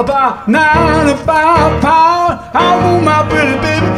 about 95 pounds. I move my pretty baby